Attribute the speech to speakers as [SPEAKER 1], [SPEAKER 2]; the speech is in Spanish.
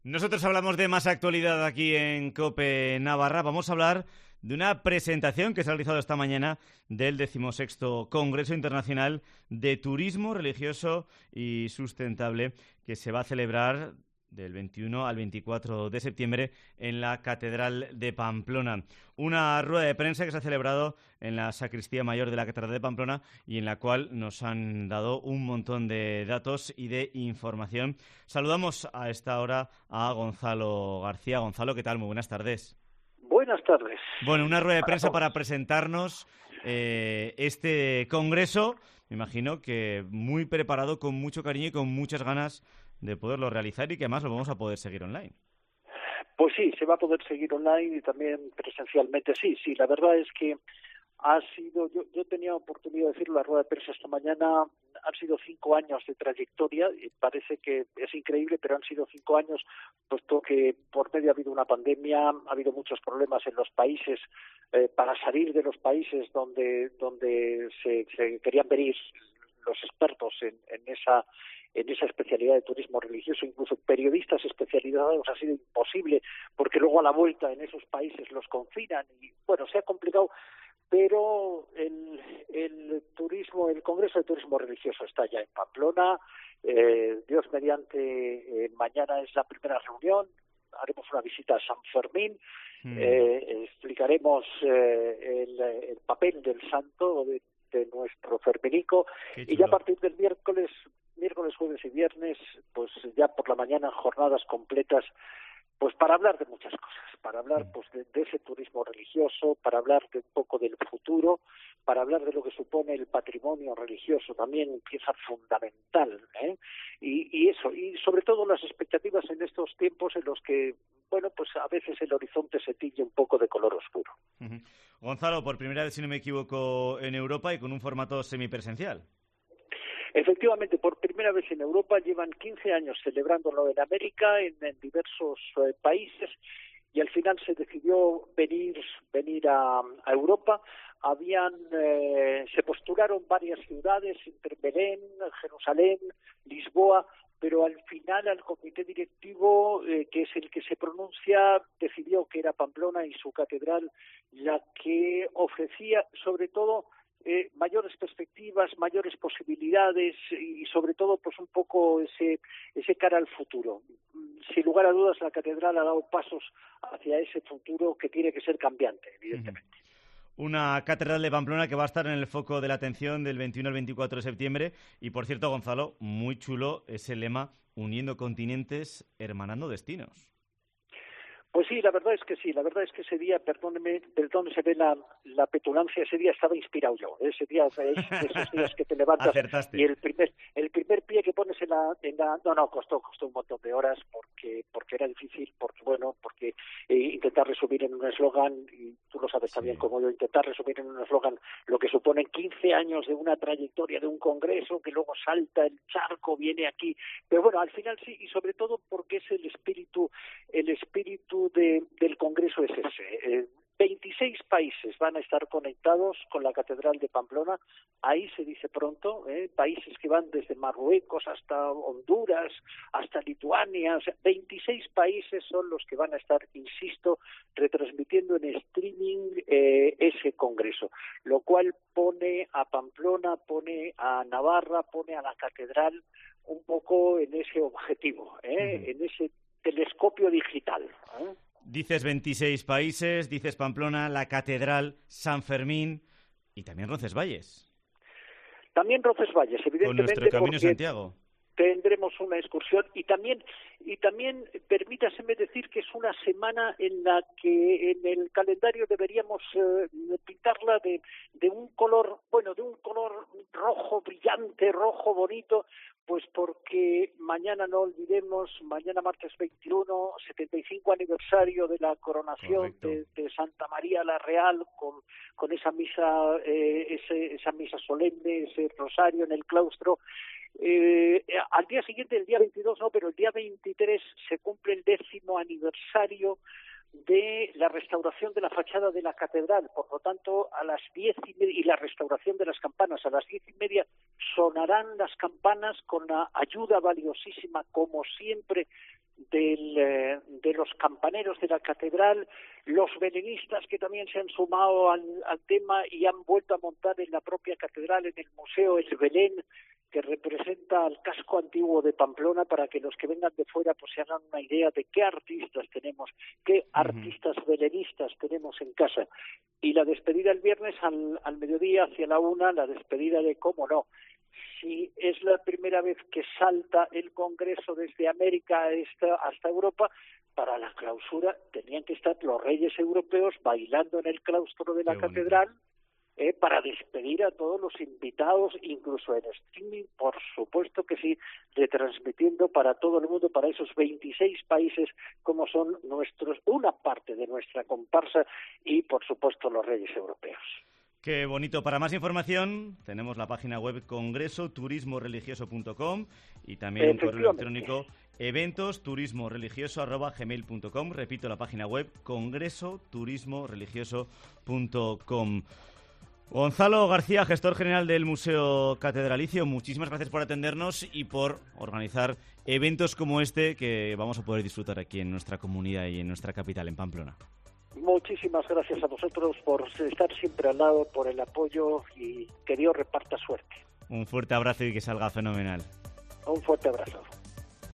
[SPEAKER 1] Nosotros hablamos de más actualidad aquí en COPE Navarra. Vamos a hablar de una presentación que se ha realizado esta mañana del 16º Congreso Internacional de Turismo Religioso y Sustentable, que se va a celebrar del 21 al 24 de septiembre en la Catedral de Pamplona. Una rueda de prensa que se ha celebrado en la Sacristía Mayor de la Catedral de Pamplona y en la cual nos han dado un montón de datos y de información. Saludamos a esta hora a Gonzalo García. Gonzalo, ¿qué tal? Muy buenas tardes.
[SPEAKER 2] Buenas tardes.
[SPEAKER 1] Bueno, una rueda de prensa para presentarnos este congreso. Me imagino que muy preparado, con mucho cariño y con muchas ganas de poderlo realizar y que además lo vamos a poder seguir online.
[SPEAKER 2] Pues sí, se va a poder seguir online y también presencialmente. Sí, la verdad es que ha sido, yo tenía oportunidad de decirlo en la rueda de prensa esta mañana, han sido 5 años de trayectoria, y parece que es increíble, pero han sido 5 años, puesto que por medio ha habido una pandemia, ha habido muchos problemas en los países, para salir de los países donde se querían venir los expertos en esa especialidad de turismo religioso, incluso periodistas especializados, ha sido imposible, porque luego a la vuelta en esos países los confinan y, bueno, se ha complicado, pero el Congreso de Turismo Religioso está ya en Pamplona. Dios mediante, mañana es la primera reunión, haremos una visita a San Fermín, explicaremos el papel del santo, de nuestro Ferminico, y ya a partir del miércoles, jueves y viernes, pues ya por la mañana jornadas completas, pues para hablar de muchas cosas, para hablar pues de ese turismo religioso, para hablar de un poco del futuro, para hablar de lo que supone el patrimonio religioso, también pieza fundamental, y eso, y sobre todo las expectativas en estos tiempos en los que, bueno, pues a veces el horizonte se tiñe un poco de color oscuro.
[SPEAKER 1] Gonzalo, por primera vez, si no me equivoco, en Europa y con un formato semipresencial.
[SPEAKER 2] Efectivamente, por primera vez en Europa, llevan 15 años celebrándolo en América, en diversos países, y al final se decidió venir a Europa. Se postularon varias ciudades, entre Belén, Jerusalén, Lisboa, pero al final al comité directivo, que es el que se pronuncia, decidió que era Pamplona y su catedral la que ofrecía, sobre todo, mayores perspectivas, mayores posibilidades y sobre todo pues un poco ese cara al futuro. Sin lugar a dudas, la catedral ha dado pasos hacia ese futuro que tiene que ser cambiante, evidentemente.
[SPEAKER 1] Una catedral de Pamplona que va a estar en el foco de la atención del 21 al 24 de septiembre. Y por cierto, Gonzalo, muy chulo ese lema: uniendo continentes, hermanando destinos.
[SPEAKER 2] Pues sí, la verdad es que ese día, perdóneme, perdón, se ve la petulancia, ese día estaba inspirado yo, ese día es de esos días que te levantas.
[SPEAKER 1] Acertaste.
[SPEAKER 2] Y el primer pie que pones en la costó un montón de horas porque era difícil, porque intentar resumir en un eslogan, y tú lo sabes también como yo, intentar resumir en un eslogan lo que suponen 15 años de una trayectoria de un congreso que luego salta el charco, viene aquí, pero bueno, al final sí, y sobre todo porque es el espíritu del Congreso es ese. 26 países van a estar conectados con la Catedral de Pamplona. Ahí se dice pronto, países que van desde Marruecos hasta Honduras, hasta Lituania. O sea, 26 países son los que van a estar, insisto, retransmitiendo en streaming ese congreso, lo cual pone a Pamplona, pone a Navarra, pone a la Catedral un poco en ese objetivo, en ese telescopio digital.
[SPEAKER 1] Dices 26 países, dices Pamplona, la Catedral, San Fermín y también Roncesvalles.
[SPEAKER 2] También Roncesvalles, evidentemente.
[SPEAKER 1] Con nuestro Camino Santiago.
[SPEAKER 2] Tendremos una excursión y también permítaseme decir que es una semana en la que en el calendario deberíamos pintarla de un color rojo brillante, rojo bonito, pues porque mañana, no olvidemos, mañana martes 21, 75 aniversario de la coronación de Santa María la Real, con esa misa, esa misa solemne, ese rosario en el claustro. Al día siguiente, el día 22 no, pero el día 23 se cumple el 10º aniversario de la restauración de la fachada de la catedral. Por lo tanto, a las 10:30, y la restauración de las campanas, a las 10:30 sonarán las campanas con la ayuda valiosísima, como siempre, de los campaneros de la catedral, los belenistas que también se han sumado al tema y han vuelto a montar en la propia catedral, en el museo, el Belén, que representa el casco antiguo de Pamplona, para que los que vengan de fuera pues se hagan una idea de qué artistas tenemos, qué artistas belenistas tenemos en casa. Y la despedida el viernes al mediodía, hacia la 1, la despedida de, cómo no, si es la primera vez que salta el Congreso desde América hasta Europa, para la clausura tenían que estar los reyes europeos bailando en el claustro de la catedral, para despedir a todos los invitados, incluso en streaming, por supuesto que sí, retransmitiendo para todo el mundo, para esos 26 países como son una parte de nuestra comparsa y, por supuesto, los reyes europeos.
[SPEAKER 1] Qué bonito. Para más información tenemos la página web congresoturismoreligioso.com y también un correo electrónico eventosturismoreligioso@gmail.com. Repito, la página web congresoturismoreligioso.com. Gonzalo García, gestor general del Museo Catedralicio, muchísimas gracias por atendernos y por organizar eventos como este que vamos a poder disfrutar aquí en nuestra comunidad y en nuestra capital, en Pamplona.
[SPEAKER 2] Muchísimas gracias a vosotros por estar siempre al lado, por el apoyo, y que Dios reparta suerte.
[SPEAKER 1] Un fuerte abrazo y que salga fenomenal.
[SPEAKER 2] Un fuerte abrazo.